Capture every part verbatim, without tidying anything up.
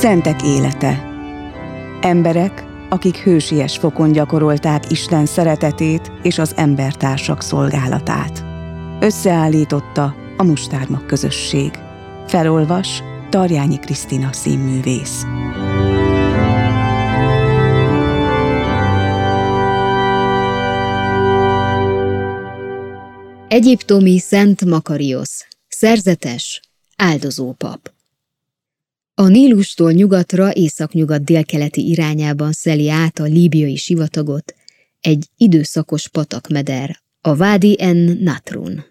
Szentek élete. Emberek, akik hősies fokon gyakorolták Isten szeretetét és az embertársak szolgálatát. Összeállította a Mustármag közösség. Felolvas Tarjányi Krisztina színművész. Egyiptomi Szent Makariosz, szerzetes, áldozópap. A Nílustól nyugatra, északnyugat-délkeleti irányában szeli át a líbiai sivatagot egy időszakos patakmeder, a Vádi en Natrun.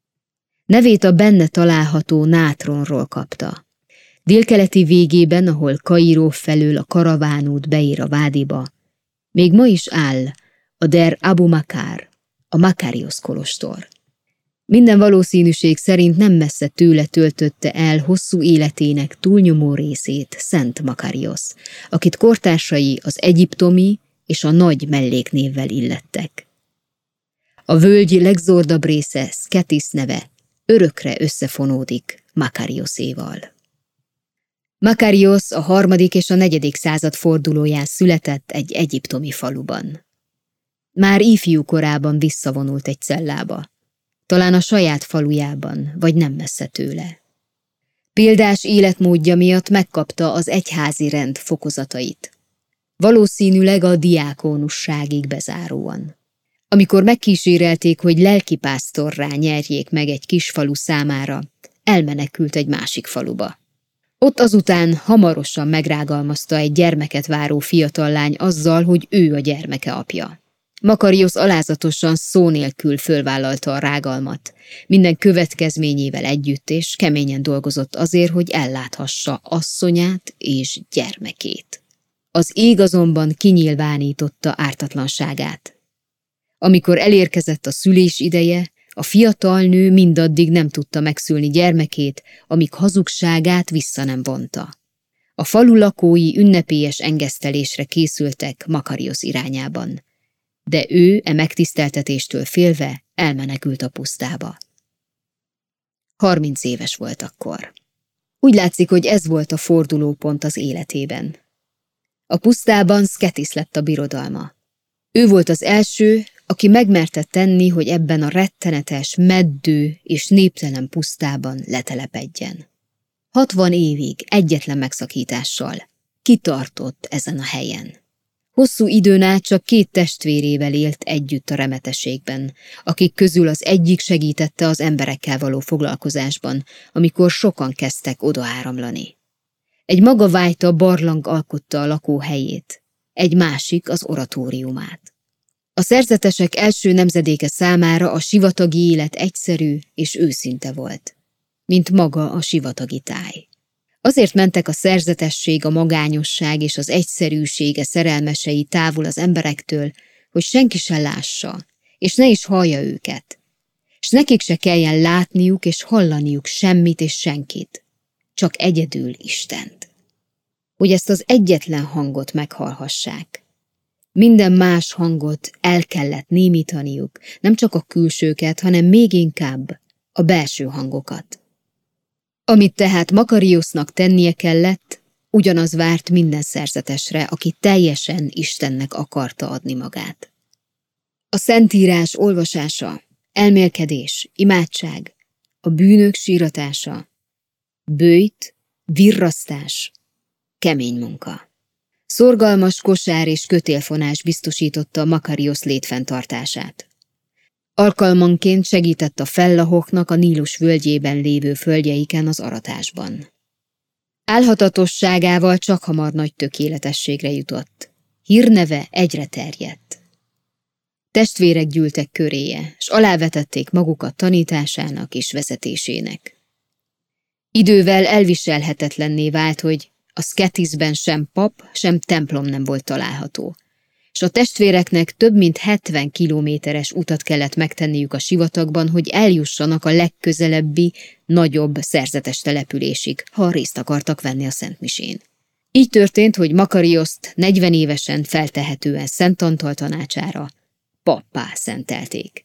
Nevét a benne található Nátronról kapta. Délkeleti végében, ahol Kairó felől a karavánút beér a vádiba, még ma is áll a Der Abu Makár, a Makariosz kolostor. Minden valószínűség szerint nem messze tőle töltötte el hosszú életének túlnyomó részét Szent Makariosz, akit kortársai az egyiptomi és a nagy melléknévvel illettek. A völgy legzordabb része, Szketisz neve, örökre összefonódik Makarioszéval. Makariosz a harmadik és a negyedik század fordulóján született egy egyiptomi faluban. Már ifjú korában visszavonult egy cellába, talán a saját falujában, vagy nem messze tőle. Példás életmódja miatt megkapta az egyházi rend fokozatait, valószínűleg a diákónusságig bezáróan. Amikor megkísérelték, hogy lelkipásztorrá nyerjék meg egy kis falu számára, elmenekült egy másik faluba. Ott azután hamarosan megrágalmazta egy gyermeket váró fiatallány azzal, hogy ő a gyermeke apja. Makariosz alázatosan szó nélkül fölvállalta a rágalmat, minden következményével együtt, és keményen dolgozott azért, hogy elláthassa asszonyát és gyermekét. Az ég azonban kinyilvánította ártatlanságát. Amikor elérkezett a szülés ideje, a fiatal nő mindaddig nem tudta megszülni gyermekét, amíg hazugságát vissza nem vonta. A falu lakói ünnepélyes engesztelésre készültek Makariosz irányában, de ő e megtiszteltetéstől félve elmenekült a pusztába. Harminc éves volt akkor. Úgy látszik, hogy ez volt a fordulópont az életében. A pusztában Szketisz lett a birodalma. Ő volt az első, aki megmerte tenni, hogy ebben a rettenetes, meddő és néptelen pusztában letelepedjen. Hatvan évig egyetlen megszakítással kitartott ezen a helyen. Hosszú időn át csak két testvérével élt együtt a remetességben, akik közül az egyik segítette az emberekkel való foglalkozásban, amikor sokan kezdtek odaáramlani. Egy magavájta barlang alkotta a lakóhelyét, egy másik az oratóriumát. A szerzetesek első nemzedéke számára a sivatagi élet egyszerű és őszinte volt, mint maga a sivatagi táj. Azért mentek a szerzetesség, a magányosság és az egyszerűsége szerelmesei távol az emberektől, hogy senki se lássa, és ne is hallja őket, és nekik se kelljen látniuk és hallaniuk semmit és senkit, csak egyedül Istent. Hogy ezt az egyetlen hangot meghallhassák. Minden más hangot el kellett némítaniuk, nem csak a külsőket, hanem még inkább a belső hangokat. Amit tehát Makariosznak tennie kellett, ugyanaz várt minden szerzetesre, aki teljesen Istennek akarta adni magát. A Szentírás olvasása, elmélkedés, imádság, a bűnök síratása, böjt, virrasztás, kemény munka. Szorgalmas kosár és kötélfonás biztosította Makariosz létfenntartását. Alkalmanként segített a fellahoknak a Nílus völgyében lévő földjeiken az aratásban. Álhatatosságával csak hamar nagy tökéletességre jutott. Hírneve egyre terjedt. Testvérek gyűltek köréje, s alávetették magukat tanításának és vezetésének. Idővel elviselhetetlenné vált, hogy a Szketiszben sem pap, sem templom nem volt található, és a testvéreknek több mint hetven kilométeres utat kellett megtenniük a sivatagban, hogy eljussanak a legközelebbi, nagyobb szerzetes településig, ha részt akartak venni a szentmisén. Így történt, hogy Makarioszt negyven évesen feltehetően Szent Antal tanácsára pappá szentelték.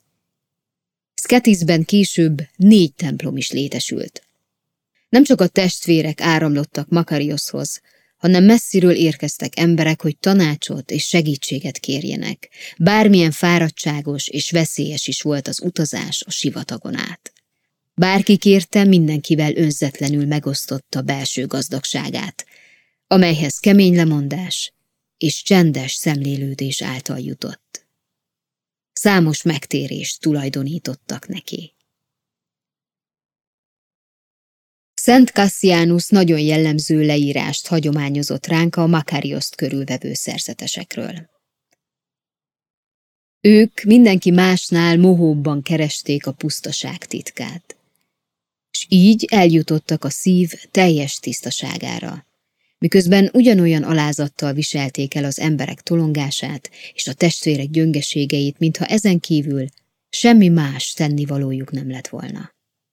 Szketiszben később négy templom is létesült. Nem csak a testvérek áramlottak Makarioszhoz, hanem messziről érkeztek emberek, hogy tanácsot és segítséget kérjenek. Bármilyen fáradtságos és veszélyes is volt az utazás a sivatagon át. Bárki kérte, mindenkivel önzetlenül megosztotta belső gazdagságát, amelyhez kemény lemondás és csendes szemlélődés által jutott. Számos megtérést tulajdonítottak neki. Szent Cassianus nagyon jellemző leírást hagyományozott ránk a Makarioszt körülvevő szerzetesekről. Ők mindenki másnál mohóbban keresték a pusztaság titkát, és így eljutottak a szív teljes tisztaságára, miközben ugyanolyan alázattal viselték el az emberek tolongását és a testvérek gyöngeségeit, mintha ezen kívül semmi más tennivalójuk nem lett volna.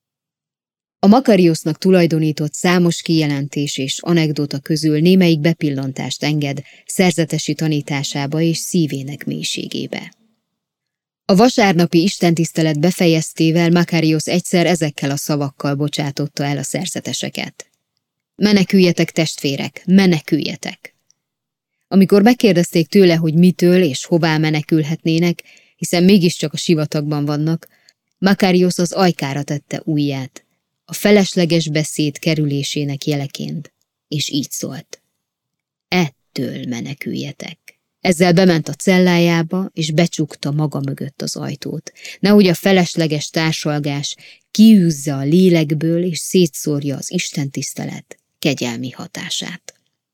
A Makariosznak tulajdonított számos kijelentés és anekdóta közül némelyik bepillantást enged szerzetesi tanításába és szívének mélységébe. A vasárnapi istentisztelet befejeztével Makariosz egyszer ezekkel a szavakkal bocsátotta el a szerzeteseket. Meneküljetek, testvérek, meneküljetek! Amikor megkérdezték tőle, hogy mitől és hová menekülhetnének, hiszen mégiscsak a sivatagban vannak, Makariosz az ajkára tette ujját, a felesleges beszéd kerülésének jeleként, és így szólt. Ettől meneküljetek. Ezzel bement a cellájába, és becsukta maga mögött az ajtót, nehogy a felesleges társalgás kiűzze a lélekből, és szétszórja az istentisztelet kegyelmi hatását.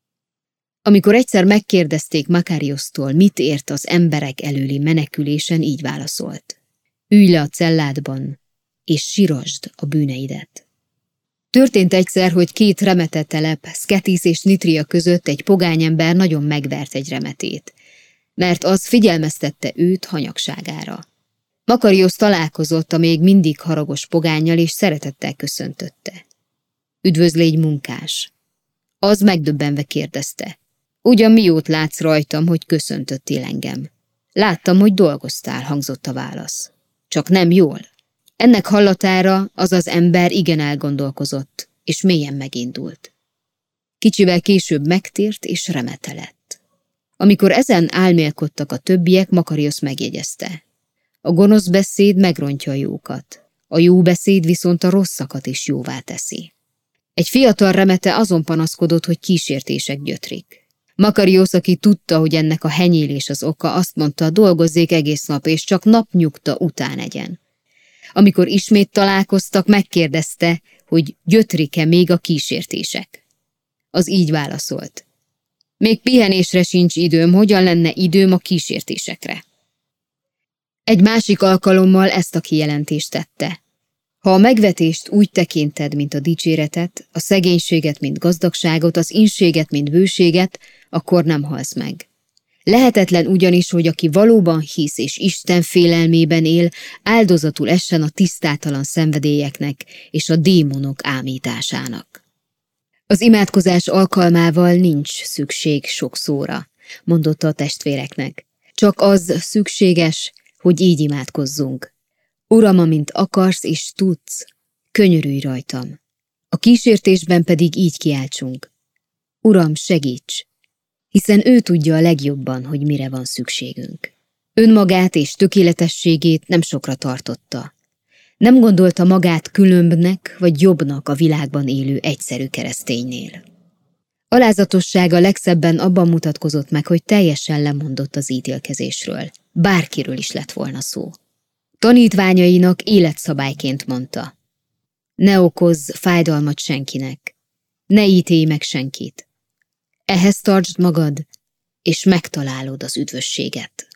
Amikor egyszer megkérdezték Makariosztól, mit ért az emberek előli menekülésen, így válaszolt. Ülj le a celládban, és sirasd a bűneidet. Történt egyszer, hogy két remete telep, Szketisz és Nitria között egy pogányember nagyon megvert egy remetét, mert az figyelmeztette őt hanyagságára. Makariosz találkozott a még mindig haragos pogánnyal, és szeretettel köszöntötte. Üdvözlégy, munkás! Az megdöbbenve kérdezte. Ugyan miót látsz rajtam, hogy köszöntöttél engem? Láttam, hogy dolgoztál, hangzott a válasz. Csak nem jól. Ennek hallatára az az ember igen elgondolkozott, és mélyen megindult. Kicsivel később megtért, és remete lett. Amikor ezen álmélkodtak a többiek, Makariosz megjegyezte. A gonosz beszéd megrontja a jókat, a jó beszéd viszont a rosszakat is jóvá teszi. Egy fiatal remete azon panaszkodott, hogy kísértések gyötrik. Makariosz, aki tudta, hogy ennek a henyélés az oka, azt mondta, dolgozzék egész nap, és csak napnyugta után egyen. Amikor ismét találkoztak, megkérdezte, hogy gyötrik-e még a kísértések. Az így válaszolt. Még pihenésre sincs időm, hogyan lenne időm a kísértésekre? Egy másik alkalommal ezt a kijelentést tette. Ha a megvetést úgy tekinted, mint a dicséretet, a szegénységet, mint gazdagságot, az inséget, mint bőséget, akkor nem halsz meg. Lehetetlen ugyanis, hogy aki valóban hisz és Isten félelmében él, áldozatul essen a tisztátalan szenvedélyeknek és a démonok ámításának. Az imádkozás alkalmával nincs szükség sok szóra, mondotta a testvéreknek. Csak az szükséges, hogy így imádkozzunk. Uram, amint akarsz és tudsz, könyörülj rajtam. A kísértésben pedig így kiáltsunk. Uram, segíts! Hiszen ő tudja a legjobban, hogy mire van szükségünk. Önmagát és tökéletességét nem sokra tartotta. Nem gondolta magát különbnek vagy jobbnak a világban élő egyszerű kereszténynél. Alázatossága legszebben abban mutatkozott meg, hogy teljesen lemondott az ítélkezésről. Bárkiről is lett volna szó. Tanítványainak életszabályként mondta. Ne okozz fájdalmat senkinek, ne ítélj meg senkit. Ehhez tartsd magad, és megtalálod az üdvösséget.